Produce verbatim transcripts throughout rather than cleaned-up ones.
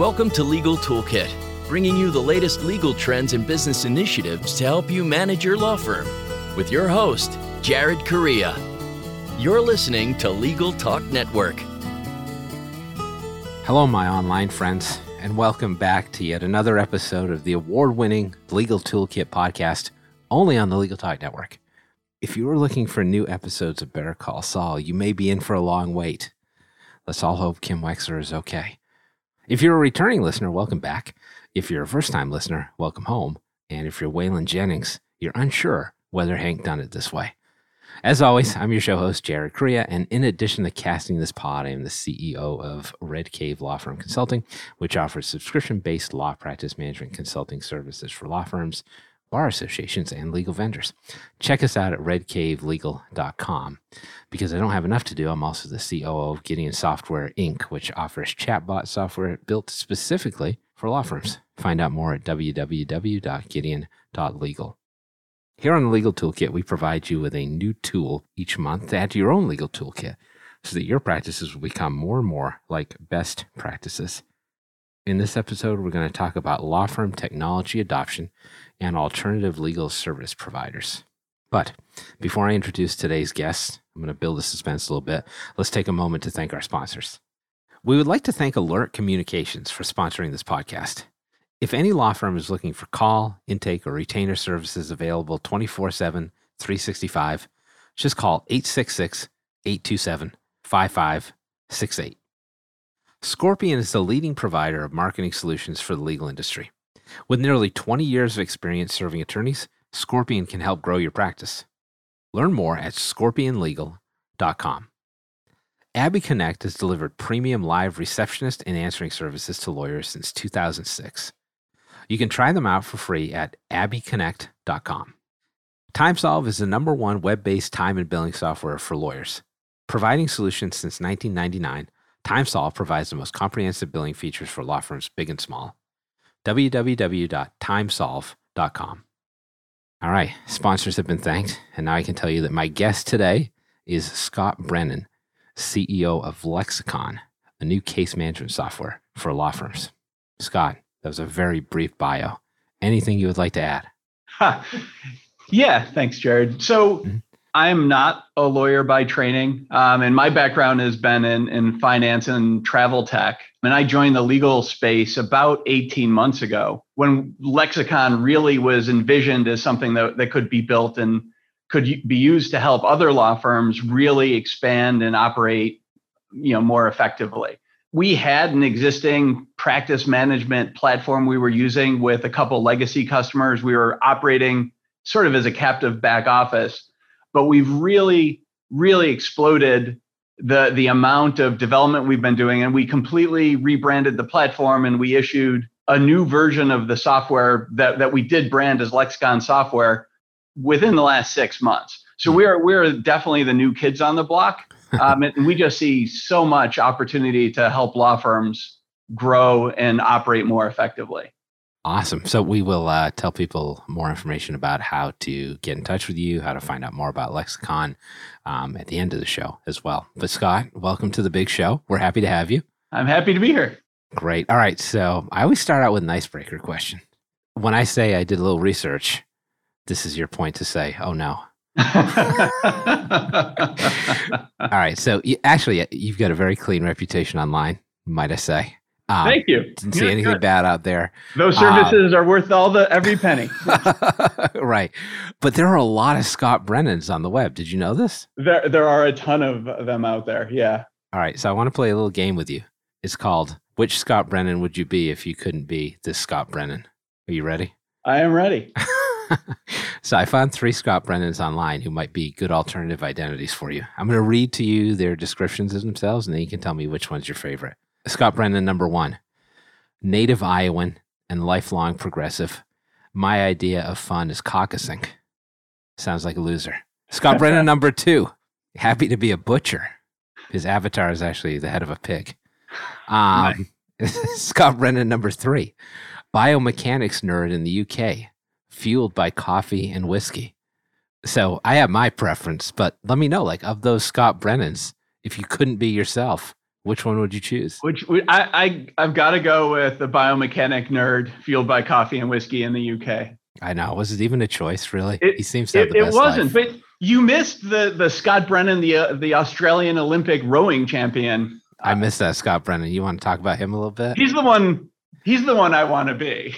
Welcome to Legal Toolkit, bringing you the latest legal trends and business initiatives to help you manage your law firm. With your host, Jared Correia. You're listening to Legal Talk Network. Hello, my online friends, and welcome back to yet another episode of the award-winning Legal Toolkit podcast, only on the Legal Talk Network. If you are looking for new episodes of Better Call Saul, you may be in for a long wait. Let's all hope Kim Wexler is okay. If you're a returning listener, welcome back. If you're a first-time listener, welcome home. And if you're Waylon Jennings, you're unsure whether Hank done it this way. As always, I'm your show host, Jared Correia, and in addition to casting this pod, I am the C E O of Red Cave Law Firm Consulting, which offers subscription-based law practice management consulting services for law firms, bar associations, and legal vendors. Check us out at red cave legal dot com. Because I don't have enough to do, I'm also the C O O of Gideon Software, Incorporated, which offers chatbot software built specifically for law firms. Find out more at w w w dot gideon dot legal. Here on the Legal Toolkit, we provide you with a new tool each month to add to your own legal toolkit so that your practices will become more and more like best practices. In this episode, we're going to talk about law firm technology adoption and alternative legal service providers. But before I introduce today's guest, I'm going to build the suspense a little bit. Let's take a moment to thank our sponsors. We would like to thank Alert Communications for sponsoring this podcast. If any law firm is looking for call, intake, or retainer services available twenty-four seven, three sixty-five, just call eight six six, eight two seven, five five six eight. Scorpion is the leading provider of marketing solutions for the legal industry. With nearly twenty years of experience serving attorneys, Scorpion can help grow your practice. Learn more at scorpion legal dot com. Abby Connect has delivered premium live receptionist and answering services to lawyers since two thousand six. You can try them out for free at abby connect dot com. TimeSolve is the number one web-based time and billing software for lawyers. Providing solutions since nineteen ninety-nine, TimeSolve provides the most comprehensive billing features for law firms big and small. w w w dot timesolve dot com. All right, sponsors have been thanked, and now I can tell you that my guest today is Scott Brennan, C E O of Lexicon, a new case management software for law firms. Scott, that was a very brief bio. Anything you would like to add? Huh. Yeah, thanks, Jared. So mm-hmm. I'm not a lawyer by training, um, and my background has been in, in finance and travel tech. And I joined the legal space about eighteen months ago when Lexicon really was envisioned as something that, that could be built and could be used to help other law firms really expand and operate, you know, more effectively. We had an existing practice management platform we were using with a couple legacy customers. We were operating sort of as a captive back office, but we've really, really exploded the, the amount of development we've been doing. And we completely rebranded the platform and we issued a new version of the software that, that we did brand as Lexicon software within the last six months. So we are, we're definitely the new kids on the block. Um, and we just see so much opportunity to help law firms grow and operate more effectively. Awesome. So we will uh, tell people more information about how to get in touch with you, how to find out more about Lexicon um, at the end of the show as well. But Scott, welcome to the big show. We're happy to have you. I'm happy to be here. Great. All right. So I always start out with an icebreaker question. When I say I did a little research, this is your point to say, oh no. All right. So you, actually, you've got a very clean reputation online, might I say. Um, Thank you. Didn't see anything good. bad out there. Those services um, are worth all the every penny. Right. But there are a lot of Scott Brennans on the web. Did you know this? There, there are a ton of them out there. Yeah. All right. So I want to play a little game with you. It's called Which Scott Brennan Would You Be If You Couldn't Be This Scott Brennan? Are you ready? I am ready. So I found three Scott Brennans online who might be good alternative identities for you. I'm going to read to you their descriptions of themselves, and then you can tell me which one's your favorite. Scott Brennan, number one, native Iowan and lifelong progressive. My idea of fun is caucusing. Sounds like a loser. Scott Brennan, number two, happy to be a butcher. His avatar is actually the head of a pig. Um, nice. Scott Brennan, number three, biomechanics nerd in the U K. Fueled by coffee and whiskey. So I have my preference, but let me know, like, of those Scott Brennans, if you couldn't be yourself, Which one would you choose? Which I, I I've got to go with the biomechanic nerd fueled by coffee and whiskey in the U K. I know. Was it even a choice, really? It, he seems to have it, the best It wasn't, life. but you missed the the Scott Brennan, the uh, the Australian Olympic rowing champion. I missed that Scott Brennan. You want to talk about him a little bit? He's the one. He's the one I want to be.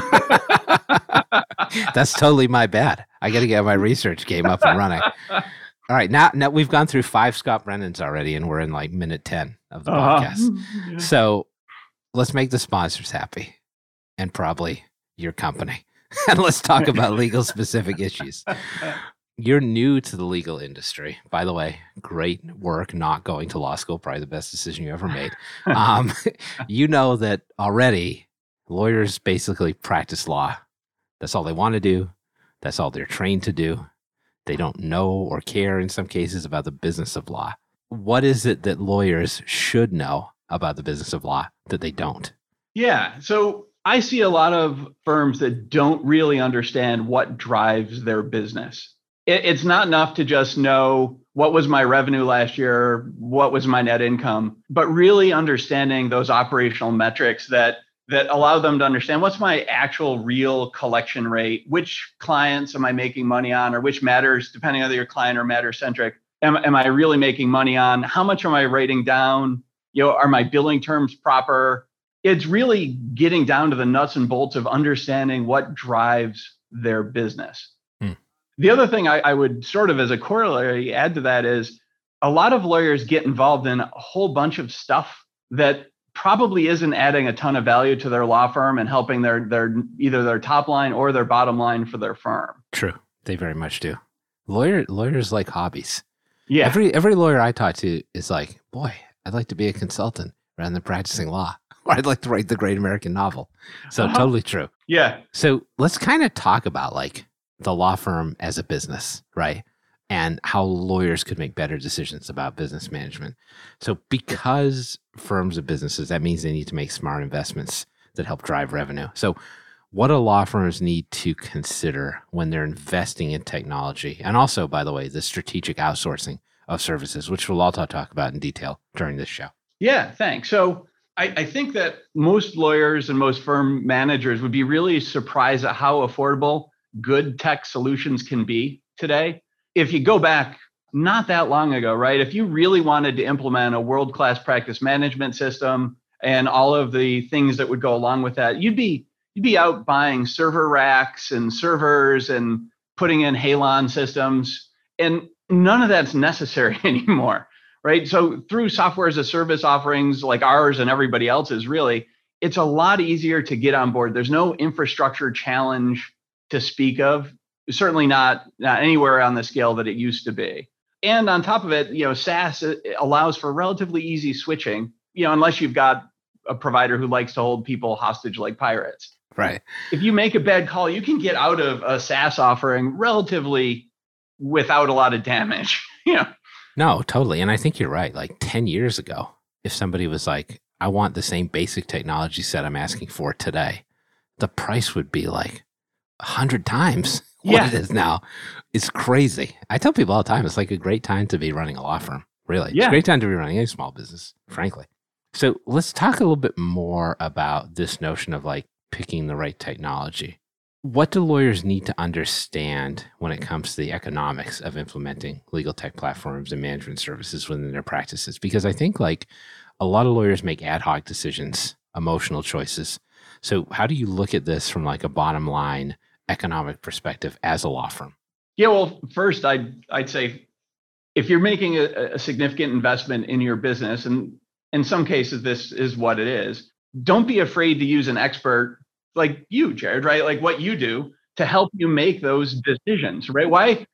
That's totally my bad. I got to get my research game up and running. All right, now now we've gone through five Scott Brennans already, and we're in like minute ten of the uh-huh. podcast. Yeah. So let's make the sponsors happy, and probably your company. And let's talk about legal specific issues. You're new to the legal industry. By the way, great work not going to law school. Probably the best decision you ever made. Um, you know that already lawyers basically practice law. That's all they want to do. That's all they're trained to do. They don't know or care in some cases about the business of law. What is it that lawyers should know about the business of law that they don't? Yeah. So I see a lot of firms that don't really understand what drives their business. It, it's not enough to just know what was my revenue last year, what was my net income, but really understanding those operational metrics that that allow them to understand what's my actual real collection rate, which clients am I making money on, or which matters, depending on whether you're client or matter centric, am, am I really making money on? How much am I writing down? You know, are my billing terms proper? It's really getting down to the nuts and bolts of understanding what drives their business. Hmm. The other thing I, I would sort of as a corollary add to that is a lot of lawyers get involved in a whole bunch of stuff that probably isn't adding a ton of value to their law firm and helping their their either their top line or their bottom line for their firm. True. They very much do. Lawyer lawyers like hobbies. Yeah. Every every lawyer I talk to is like, boy, I'd like to be a consultant rather than practicing law. Or I'd like to write the great American novel. So uh-huh. Totally true. Yeah. So let's kind of talk about like the law firm as a business, right? And how lawyers could make better decisions about business management. So because firms are businesses, that means they need to make smart investments that help drive revenue. So what do law firms need to consider when they're investing in technology? And also, by the way, the strategic outsourcing of services, which we'll all talk about in detail during this show. Yeah, thanks. So I, I think that most lawyers and most firm managers would be really surprised at how affordable good tech solutions can be today. If you go back not that long ago, right, if you really wanted to implement a world-class practice management system and all of the things that would go along with that, you'd be you'd be out buying server racks and servers and putting in Halon systems, and none of that's necessary anymore, right? So through software as a service offerings like ours and everybody else's, really, it's a lot easier to get on board. There's no infrastructure challenge to speak of. Certainly not, not anywhere on the scale that it used to be. And on top of it, you know, SaaS allows for relatively easy switching, you know, unless you've got a provider who likes to hold people hostage like pirates. Right. If you make a bad call, you can get out of a SaaS offering relatively without a lot of damage. You know? No, totally. And I think you're right. Like ten years ago, if somebody was like, I want the same basic technology set I'm asking for today, the price would be like a hundred times what yeah. it is now. It's crazy. I tell people all the time, it's like a great time to be running a law firm. Really. Yeah. It's a great time to be running any small business, frankly. So let's talk a little bit more about this notion of like picking the right technology. What do lawyers need to understand when it comes to the economics of implementing legal tech platforms and management services within their practices? Because I think like a lot of lawyers make ad hoc decisions, emotional choices. So how do you look at this from like a bottom line economic perspective as a law firm? Yeah, well, first I'd, I'd say if you're making a, a significant investment in your business, and in some cases this is what it is, don't be afraid to use an expert like you, Jared, right? Like what you do to help you make those decisions, right? Why?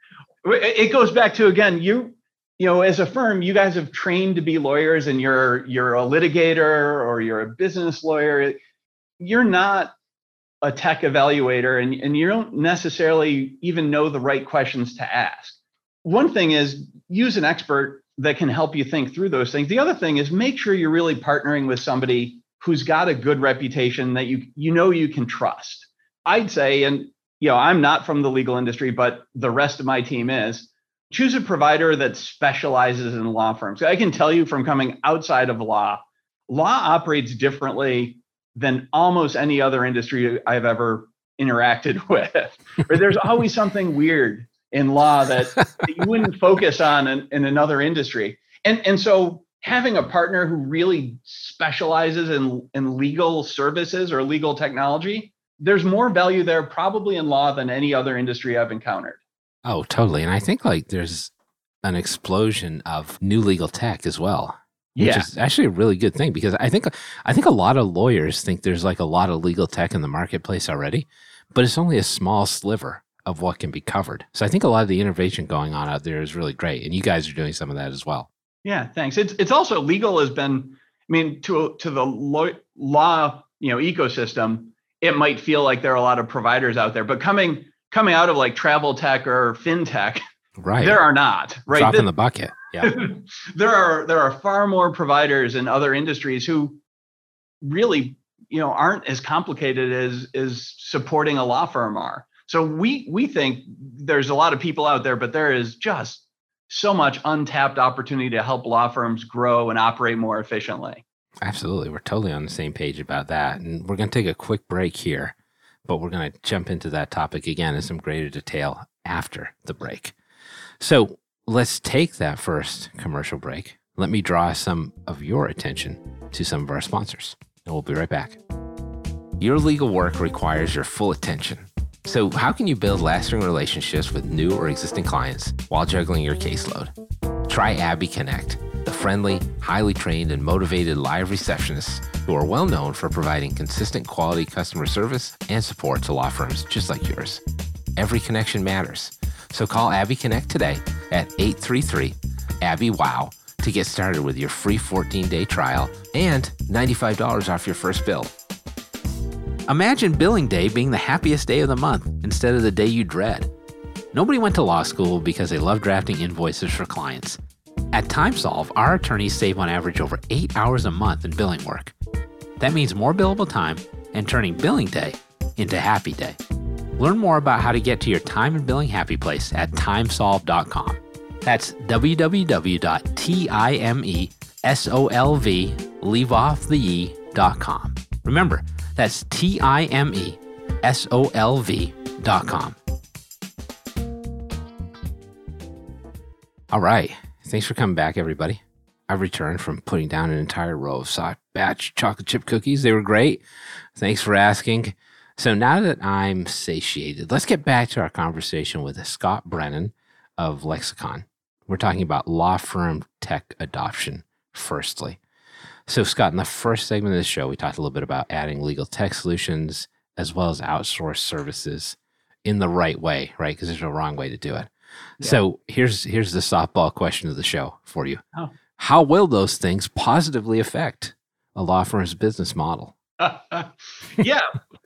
It goes back to, again, you, you know, as a firm, you guys have trained to be lawyers and you're, you're a litigator or you're a business lawyer. You're not a tech evaluator, and, and you don't necessarily even know the right questions to ask. One thing is use an expert that can help you think through those things. The other thing is make sure you're really partnering with somebody who's got a good reputation that you you know you can trust. I'd say, and you know, I'm not from the legal industry, but the rest of my team is, choose a provider that specializes in law firms. I can tell you from coming outside of law, law operates differently than almost any other industry I've ever interacted with. There's always something weird in law that, that you wouldn't focus on in, in another industry. And, and so having a partner who really specializes in, in legal services or legal technology, there's more value there probably in law than any other industry I've encountered. Oh, totally. And I think like there's an explosion of new legal tech as well, which yeah. is actually a really good thing, because I think I think a lot of lawyers think there's like a lot of legal tech in the marketplace already, but it's only a small sliver of what can be covered. So I think a lot of the innovation going on out there is really great, and you guys are doing some of that as well. Yeah, thanks. It's it's also legal has been, I mean, to to the law, law you know ecosystem, it might feel like there are a lot of providers out there, but coming coming out of like travel tech or fintech, right? There are not. Right, drop this, in the bucket. Yeah, there are there are far more providers in other industries who really you know aren't as complicated as as supporting a law firm are. So we we think there's a lot of people out there, but there is just so much untapped opportunity to help law firms grow and operate more efficiently. Absolutely. We're totally on the same page about that. And we're going to take a quick break here, but we're going to jump into that topic again in some greater detail after the break. So let's take that first commercial break. Let me draw some of your attention to some of our sponsors, and we'll be right back. Your legal work requires your full attention. So how can you build lasting relationships with new or existing clients while juggling your caseload? Try Abby Connect, the friendly, highly trained, and motivated live receptionists who are well known for providing consistent quality customer service and support to law firms just like yours. Every connection matters. So call Abby Connect today at eight three three, A B B Y, W O W to get started with your free fourteen-day trial and ninety-five dollars off your first bill. Imagine billing day being the happiest day of the month instead of the day you dread. Nobody went to law school because they love drafting invoices for clients. At TimeSolve, our attorneys save on average over eight hours a month in billing work. That means more billable time and turning billing day into happy day. Learn more about how to get to your time and billing happy place at timesolve dot com. That's w w w dot timesolv, leave off the e, dot com. Remember, that's T I M E S O L V dot com. All right. Thanks for coming back, everybody. I've returned from putting down an entire row of soft batch chocolate chip cookies. They were great. Thanks for asking. So now that I'm satiated, let's get back to our conversation with Scott Brennan of Lexicon. We're talking about law firm tech adoption, firstly. So, Scott, in the first segment of the show, we talked a little bit about adding legal tech solutions as well as outsourced services in the right way, right? Because there's no wrong way to do it. Yeah. So here's here's the softball question of the show for you. Oh. How will those things positively affect a law firm's business model? Yeah.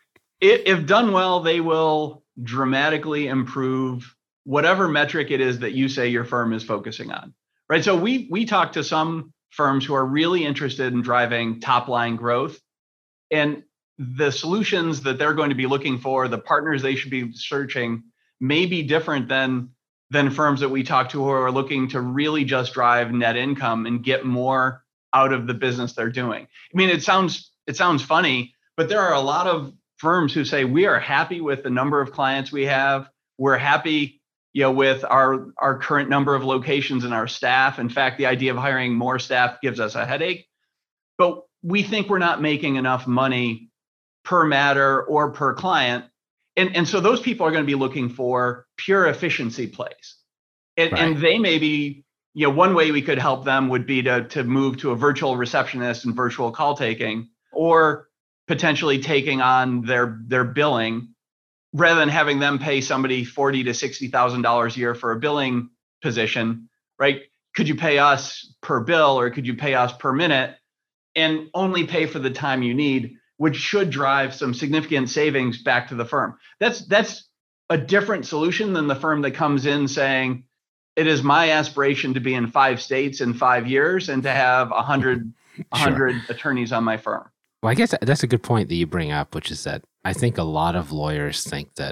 If done well, they will dramatically improve whatever metric it is that you say your firm is focusing on, right? So we we talk to some firms who are really interested in driving top line growth, and the solutions that they're going to be looking for, the partners they should be searching, may be different than than firms that we talk to who are looking to really just drive net income and get more out of the business they're doing. I mean, it sounds it sounds funny, but there are a lot of firms who say we are happy with the number of clients we have. We're happy, you know, with our, our current number of locations and our staff. In fact, the idea of hiring more staff gives us a headache, but we think we're not making enough money per matter or per client. And, and so those people are going to be looking for pure efficiency plays. And, right. and they may be, you know, one way we could help them would be to, to move to a virtual receptionist and virtual call taking, or potentially taking on their, their billing, rather than having them pay somebody forty thousand to sixty thousand dollars a year for a billing position, right? Could you pay us per bill, or could you pay us per minute and only pay for the time you need, which should drive some significant savings back to the firm. That's that's a different solution than the firm that comes in saying, it is my aspiration to be in five states in five years and to have one hundred, sure. one hundred attorneys on my firm. Well, I guess that's a good point that you bring up, which is that I think a lot of lawyers think that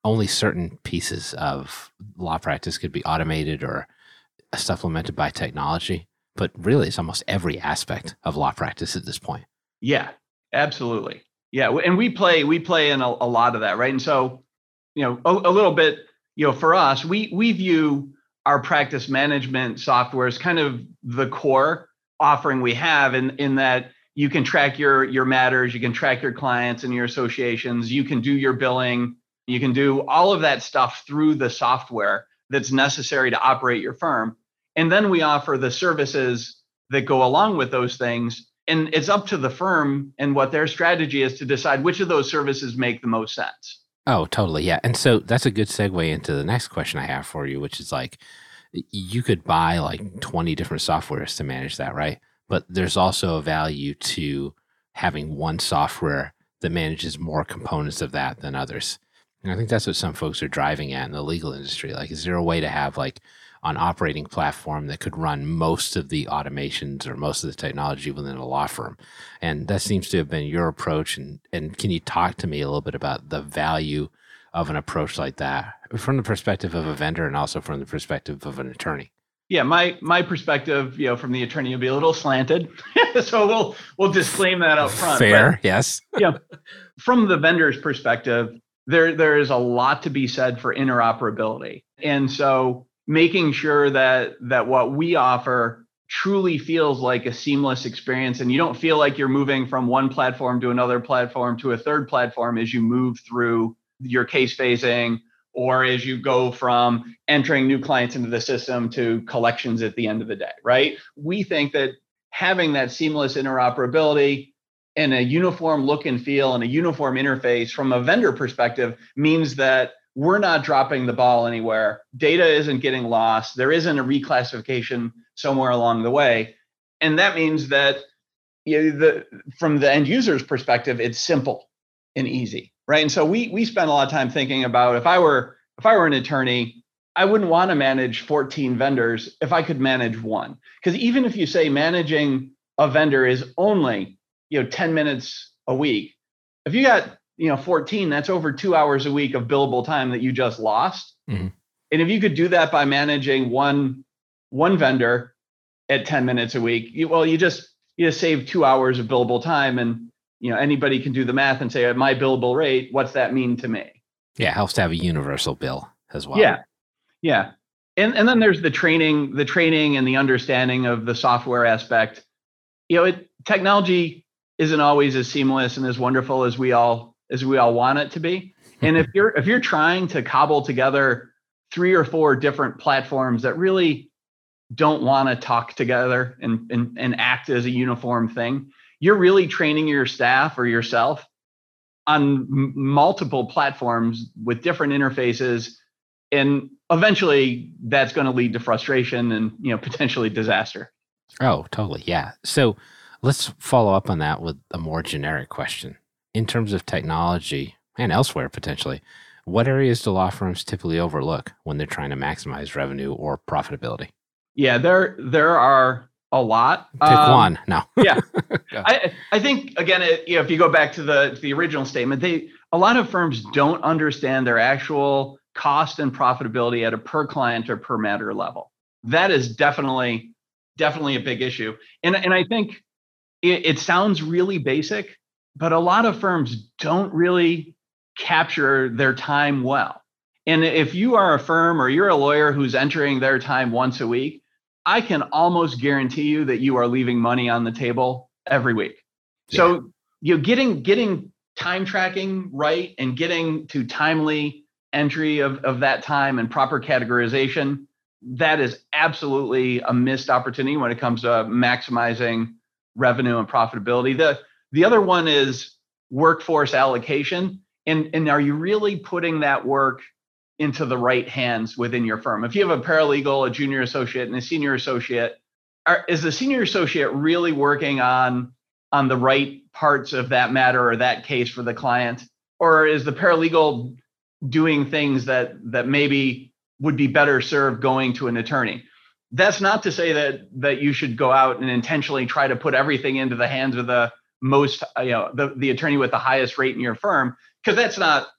only certain pieces of law practice could be automated or supplemented by technology, but really it's almost every aspect of law practice at this point. Yeah, absolutely. Yeah, and we play we play in a, a lot of that, right? And so, you know, a, a little bit, you know, for us, we we view our practice management software as kind of the core offering we have, in in that you can track your your matters, you can track your clients and your associations, you can do your billing, you can do all of that stuff through the software that's necessary to operate your firm. And then we offer the services that go along with those things. And it's up to the firm and what their strategy is to decide which of those services make the most sense. Oh, totally. Yeah. And so that's a good segue into the next question I have for you, which is like, you could buy like twenty different softwares to manage that, right? But there's also a value to having one software that manages more components of that than others. And I think that's what some folks are driving at in the legal industry. Like, is there a way to have like an operating platform that could run most of the automations or most of the technology within a law firm? And that seems to have been your approach. And, and can you talk to me a little bit about the value of an approach like that from the perspective of a vendor and also from the perspective of an attorney? Yeah, my my perspective, you know, from the attorney will be a little slanted. So we'll we'll disclaim that up front. Fair, but, yes. Yeah, from the vendor's perspective, there there is a lot to be said for interoperability. And so making sure that that what we offer truly feels like a seamless experience, and you don't feel like you're moving from one platform to another platform to a third platform as you move through your case phasing, or as you go from entering new clients into the system to collections at the end of the day, right? We think that having that seamless interoperability and a uniform look and feel and a uniform interface from a vendor perspective means that we're not dropping the ball anywhere. Data isn't getting lost. There isn't a reclassification somewhere along the way. And that means that, you know, the, from the end user's perspective, it's simple and easy. Right. And so we we spend a lot of time thinking about, if I were if I were an attorney, I wouldn't want to manage fourteen vendors if I could manage one. Because even if you say managing a vendor is only, you know, ten minutes a week, if you got, you know, fourteen, that's over two hours a week of billable time that you just lost. Mm-hmm. And if you could do that by managing one one vendor at ten minutes a week, you, well, you just you just save two hours of billable time. And you know, anybody can do the math and say, at my billable rate, what's that mean to me? Yeah, it helps to have a universal bill as well. Yeah, yeah. And and then there's the training, the training and the understanding of the software aspect. You know, it, technology isn't always as seamless and as wonderful as we all as we all want it to be. And if you're if you're trying to cobble together three or four different platforms that really don't want to talk together and, and and act as a uniform thing, you're really training your staff or yourself on m- multiple platforms with different interfaces. And eventually that's going to lead to frustration and, you know, potentially disaster. Oh, totally. Yeah. So let's follow up on that with a more generic question. In terms of technology and elsewhere, potentially, what areas do law firms typically overlook when they're trying to maximize revenue or profitability? Yeah, there, there are a lot. Pick um, one. No. yeah. I, I think, again, it, you know, if you go back to the, to the original statement, they, a lot of firms don't understand their actual cost and profitability at a per client or per matter level. That is definitely, definitely a big issue. And, and I think it, it sounds really basic, but a lot of firms don't really capture their time well. And if you are a firm or you're a lawyer who's entering their time once a week, I can almost guarantee you that you are leaving money on the table every week. Yeah. So, you know, getting getting time tracking right and getting to timely entry of, of that time and proper categorization, that is absolutely a missed opportunity when it comes to maximizing revenue and profitability. The the other one is workforce allocation. And, and are you really putting that work into the right hands within your firm? If you have a paralegal, a junior associate, and a senior associate, are, is the senior associate really working on, on the right parts of that matter or that case for the client? Or is the paralegal doing things that, that maybe would be better served going to an attorney? That's not to say that, that you should go out and intentionally try to put everything into the hands of the most, you know, the, the attorney with the highest rate in your firm, because that's not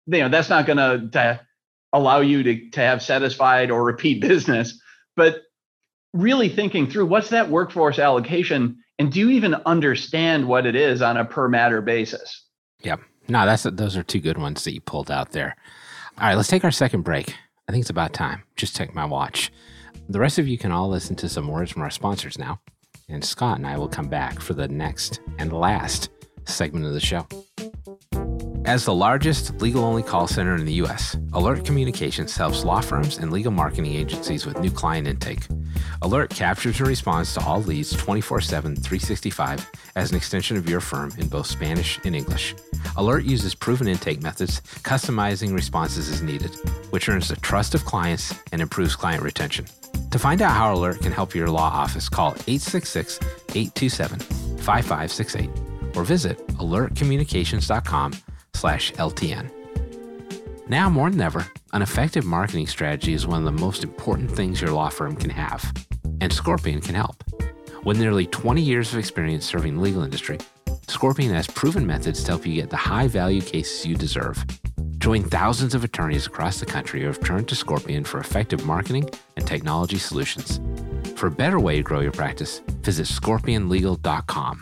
you know, that's not going to allow you to, to have satisfied or repeat business, but really thinking through what's that workforce allocation, and do you even understand what it is on a per matter basis? Yep. No, that's those are two good ones that you pulled out there. All right, let's take our second break. I think it's about time. Just check my watch. The rest of you can all listen to some words from our sponsors now, and Scott and I will come back for the next and last segment of the show. As the largest legal-only call center in the U S, Alert Communications helps law firms and legal marketing agencies with new client intake. Alert captures and responds to all leads twenty-four seven, three sixty-five as an extension of your firm in both Spanish and English. Alert uses proven intake methods, customizing responses as needed, which earns the trust of clients and improves client retention. To find out how Alert can help your law office, call eight six six, eight two seven, five five six eight or visit alert communications dot com slash L T N. Now more than ever, an effective marketing strategy is one of the most important things your law firm can have, and Scorpion can help. With nearly twenty years of experience serving the legal industry, Scorpion has proven methods to help you get the high-value cases you deserve. Join thousands of attorneys across the country who have turned to Scorpion for effective marketing and technology solutions. For a better way to grow your practice, visit scorpion legal dot com.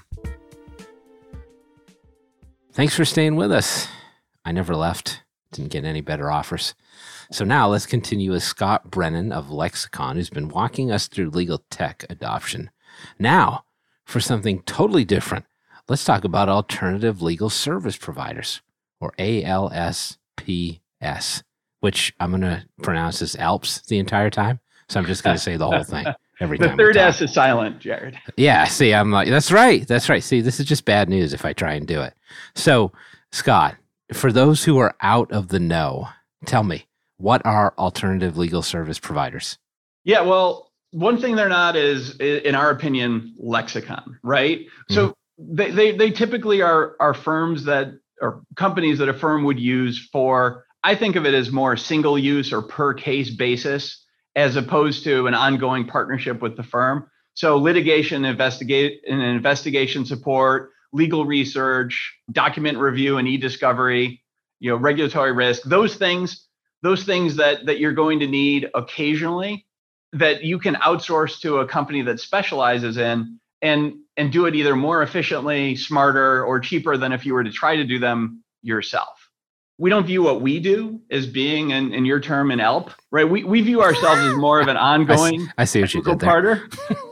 Thanks for staying with us. I never left. Didn't get any better offers. So now let's continue with Scott Brennan of Lexicon, who's been walking us through legal tech adoption. Now, for something totally different, let's talk about alternative legal service providers, or A L S P S, which I'm going to pronounce as A L P S the entire time. So I'm just going to say the whole thing every the time. The third S is silent, Jared. Yeah, see, I'm like, that's right. That's right. See, this is just bad news if I try and do it. So, Scott, for those who are out of the know, tell me, what are alternative legal service providers? Yeah, well, one thing they're not is, in our opinion, Lexicon, right? Mm-hmm. So they, they they typically are are firms that, or companies that a firm would use for, I think of it as more single use or per case basis, as opposed to an ongoing partnership with the firm. So litigation, investigate, and investigation support, legal research, document review and e-discovery, you know, regulatory risk, those things, those things that, that you're going to need occasionally that you can outsource to a company that specializes in and, and do it either more efficiently, smarter, or cheaper than if you were to try to do them yourself. We don't view what we do as being, in, in your term, an A L P, right? We, we view ourselves as more of an ongoing I see, I see what you did there.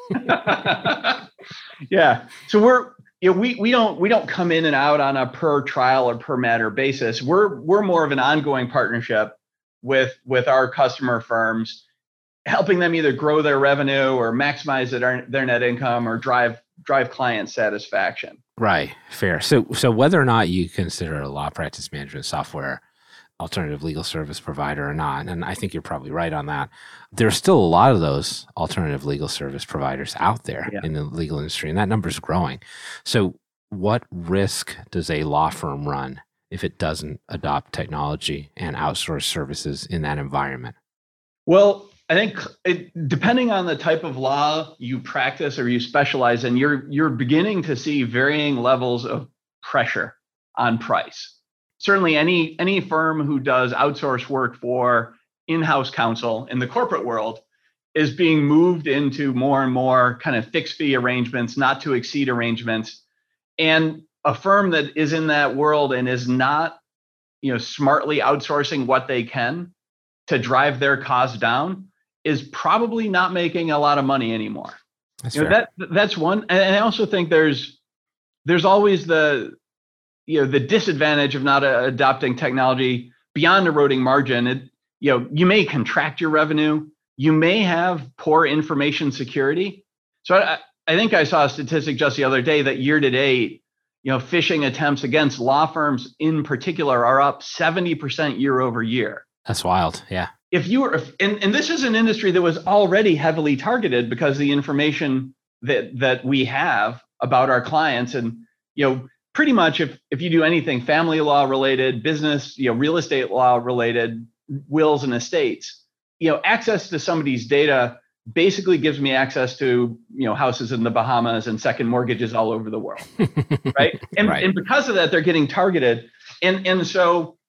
Yeah. So we're, you know, we we don't we don't come in and out on a per trial or per matter basis. We're we're more of an ongoing partnership with with our customer firms, helping them either grow their revenue or maximize their their net income or drive drive client satisfaction. Right. Fair. So so whether or not you consider a law practice management software alternative legal service provider or not, and I think you're probably right on that, there's still a lot of those alternative legal service providers out there yeah. in the legal industry, and that number is growing. So what risk does a law firm run if it doesn't adopt technology and outsource services in that environment? Well, I think it, depending on the type of law you practice or you specialize in, you're you're beginning to see varying levels of pressure on price. Certainly any any firm who does outsource work for in-house counsel in the corporate world is being moved into more and more kind of fixed fee arrangements, not to exceed arrangements. And a firm that is in that world and is not, you know, smartly outsourcing what they can to drive their costs down is probably not making a lot of money anymore. That's you know, fair. that that's one. And I also think there's there's always the you know the disadvantage of not uh, adopting technology beyond eroding margin. It, you know, you may contract your revenue. You may have poor information security. So I, I think I saw a statistic just the other day that year to date, you know, phishing attempts against law firms in particular are up seventy percent year over year. That's wild. Yeah. If you were, and, and this is an industry that was already heavily targeted because the information that that we have about our clients, and you know, pretty much if if you do anything family law related, business, you know, real estate law related, wills and estates, you know, access to somebody's data basically gives me access to, you know, houses in the Bahamas and second mortgages all over the world, right? And right. and because of that, they're getting targeted, and and so,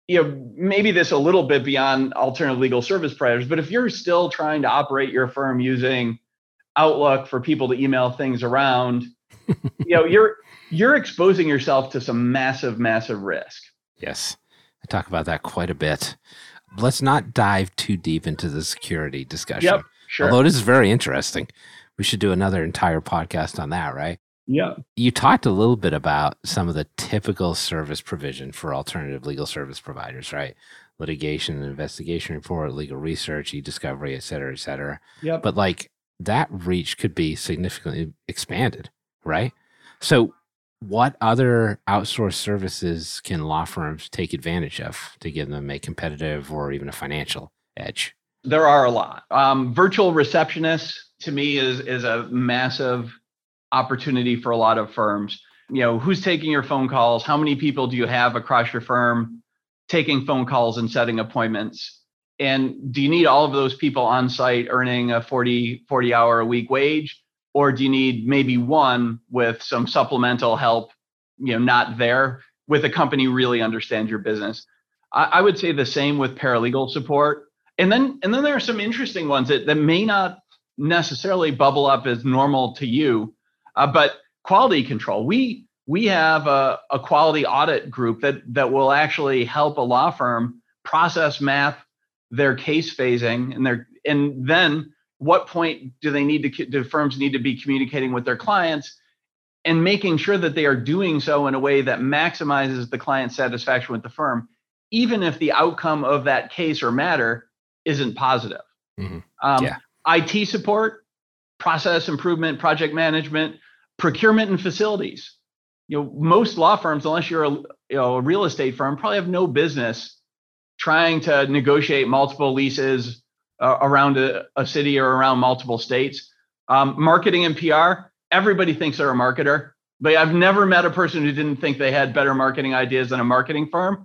you know, maybe this a little bit beyond alternative legal service providers, but if you're still trying to operate your firm using Outlook for people to email things around, you know, you're you're exposing yourself to some massive, massive risk. Yes, I talk about that quite a bit. Let's not dive too deep into the security discussion. Yep, sure. Although it is very interesting. We should do another entire podcast on that, right? Yeah. You talked a little bit about some of the typical service provision for alternative legal service providers, right? Litigation and investigation report, legal research, e-discovery, et cetera, et cetera. Yep. But like that reach could be significantly expanded, right? So what other outsourced services can law firms take advantage of to give them a competitive or even a financial edge? There are a lot. Um, virtual receptionists, to me, is is a massive opportunity for a lot of firms. You know, who's taking your phone calls? How many people do you have across your firm taking phone calls and setting appointments? And do you need all of those people on site earning a forty, forty hour a week wage? Or do you need maybe one with some supplemental help, you know, not there, with a company really understands your business? I, I would say the same with paralegal support. And then and then there are some interesting ones that, that may not necessarily bubble up as normal to you, uh, but quality control. We we have a, a quality audit group that that will actually help a law firm process map their case phasing and their and then what point do they need to do firms need to be communicating with their clients and making sure that they are doing so in a way that maximizes the client satisfaction with the firm, even if the outcome of that case or matter isn't positive. Mm-hmm. Um, yeah. I T support, process improvement, project management, procurement and facilities. You know, most law firms, unless you're a, you know, a real estate firm, probably have no business trying to negotiate multiple leases uh, around a, a city or around multiple states. Um, marketing and P R, everybody thinks they're a marketer, but I've never met a person who didn't think they had better marketing ideas than a marketing firm.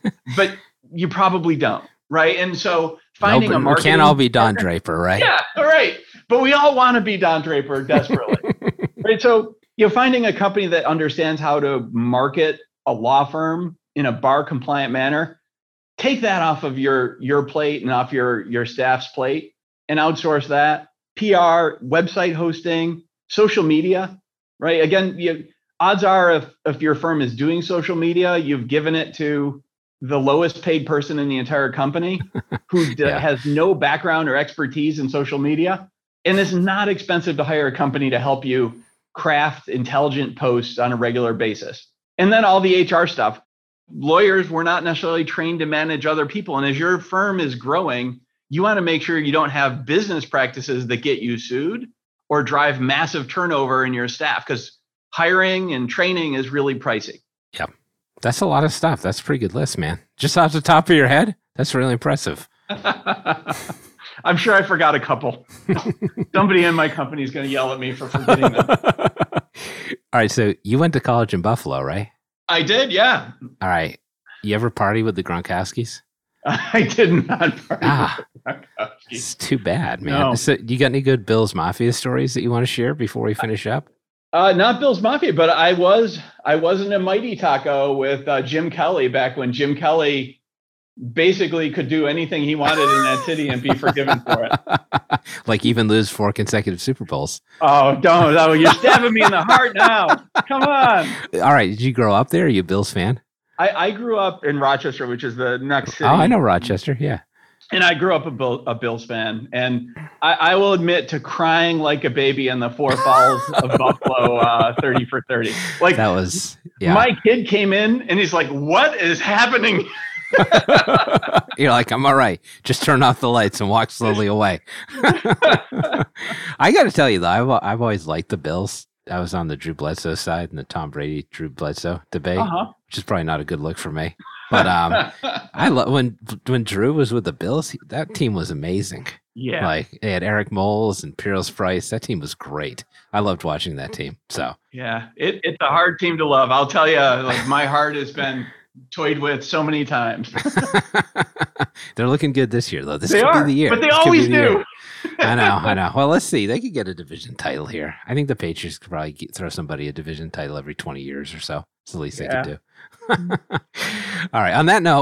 But you probably don't, right? And so finding nope, a marketing... We can't all be Don Draper, right? Yeah, all right. But we all want to be Don Draper desperately, right? So, you know, finding a company that understands how to market a law firm in a bar compliant manner, take that off of your, your plate and off your, your staff's plate and outsource that. P R, website hosting, social media, right? Again, you, odds are if, if your firm is doing social media, you've given it to the lowest paid person in the entire company who yeah. has no background or expertise in social media. And it's not expensive to hire a company to help you craft intelligent posts on a regular basis. And then all the H R stuff. Lawyers were not necessarily trained to manage other people. And as your firm is growing, you want to make sure you don't have business practices that get you sued or drive massive turnover in your staff, because hiring and training is really pricey. Yep. That's a lot of stuff. That's a pretty good list, man. Just off the top of your head, that's really impressive. I'm sure I forgot a couple. Somebody in my company is going to yell at me for forgetting them. All right. So you went to college in Buffalo, right? I did, yeah. All right. You ever party with the Gronkowskis? I did not party ah, with the Gronkowskis. It's too bad, man. No. So you got any good Bills Mafia stories that you want to share before we finish up? Uh, not Bills Mafia, but I was I was in a Mighty Taco with uh, Jim Kelly back when Jim Kelly basically could do anything he wanted in that city and be forgiven for it. Like even lose four consecutive Super Bowls. Oh, don't. Oh, you're stabbing me in the heart now. Come on. All right. Did you grow up there? Are you a Bills fan? I, I grew up in Rochester, which is the next city. Oh, I know Rochester. Yeah. And I grew up a, Bill, a Bills fan. And I, I will admit to crying like a baby in the Four Falls of Buffalo uh, thirty for thirty. Like that was, yeah. My kid came in and he's like, what is happening? You're like, I'm all right. Just turn off the lights and walk slowly away. I got to tell you, though, I've, I've always liked the Bills. I was on the Drew Bledsoe side in the Tom Brady, Drew Bledsoe debate, uh-huh. which is probably not a good look for me. But um, I love when when Drew was with the Bills, he, that team was amazing. Yeah. Like they had Eric Moles and Pierce Price. That team was great. I loved watching that team. So yeah, it, it's a hard team to love. I'll tell you, like my heart has been toyed with so many times. They're looking good this year, though. This they could are, be the year. But they this always do. I know, I know. Well, let's see. They could get a division title here. I think the Patriots could probably get, throw somebody a division title every twenty years or so. It's the least yeah. they could do. All right. On that note,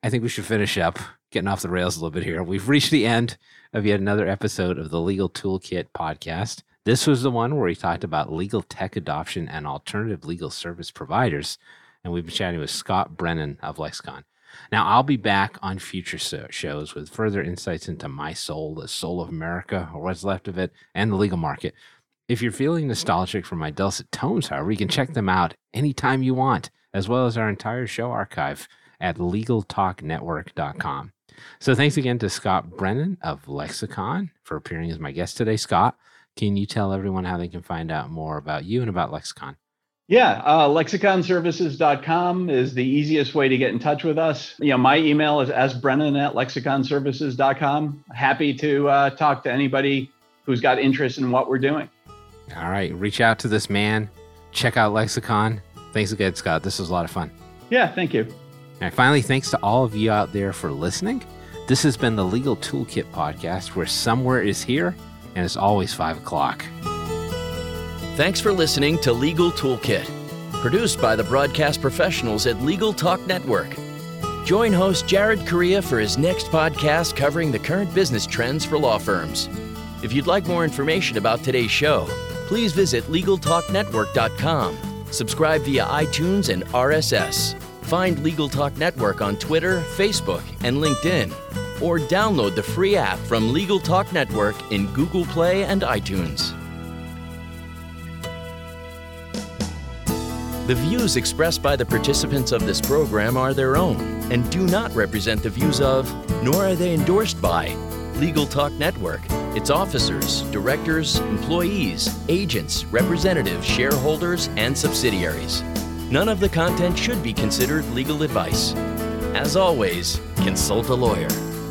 I think we should finish up, getting off the rails a little bit here. We've reached the end of yet another episode of the Legal Toolkit podcast. This was the one where we talked about legal tech adoption and alternative legal service providers. And we've been chatting with Scott Brennan of Lexicon. Now, I'll be back on future so- shows with further insights into my soul, the soul of America, or what's left of it, and the legal market. If you're feeling nostalgic for my dulcet tones, however, you can check them out anytime you want, as well as our entire show archive at legal talk network dot com. So thanks again to Scott Brennan of Lexicon for appearing as my guest today. Scott, can you tell everyone how they can find out more about you and about Lexicon? Yeah, uh, lexicon services dot com is the easiest way to get in touch with us. You know, my email is s brennan at lexicon services dot com. Happy to uh, talk to anybody who's got interest in what we're doing. All right, reach out to this man. Check out Lexicon. Thanks again, Scott. This was a lot of fun. Yeah, thank you. All right, finally, thanks to all of you out there for listening. This has been the Legal Toolkit podcast, where somewhere is here, and it's always five o'clock. Thanks for listening to Legal Toolkit, produced by the broadcast professionals at Legal Talk Network. Join host Jared Correia for his next podcast covering the current business trends for law firms. If you'd like more information about today's show, please visit legal talk network dot com. Subscribe via iTunes and R S S. Find Legal Talk Network on Twitter, Facebook, and LinkedIn, or download the free app from Legal Talk Network in Google Play and iTunes. The views expressed by the participants of this program are their own and do not represent the views of, nor are they endorsed by, Legal Talk Network, its officers, directors, employees, agents, representatives, shareholders, and subsidiaries. None of the content should be considered legal advice. As always, consult a lawyer.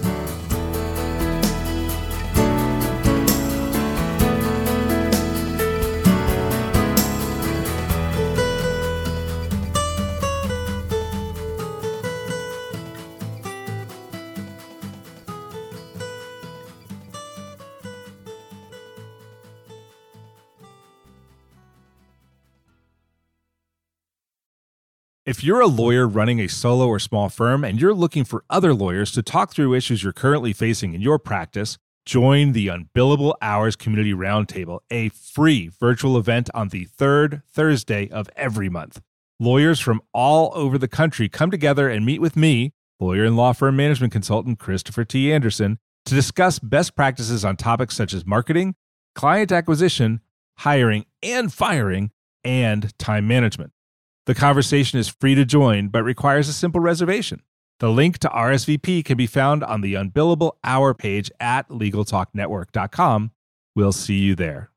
If you're a lawyer running a solo or small firm and you're looking for other lawyers to talk through issues you're currently facing in your practice, join the Unbillable Hours Community Roundtable, a free virtual event on the third Thursday of every month. Lawyers from all over the country come together and meet with me, lawyer and law firm management consultant Christopher T. Anderson, to discuss best practices on topics such as marketing, client acquisition, hiring and firing, and time management. The conversation is free to join, but requires a simple reservation. The link to R S V P can be found on the Unbillable Hour page at legal talk network dot com. We'll see you there.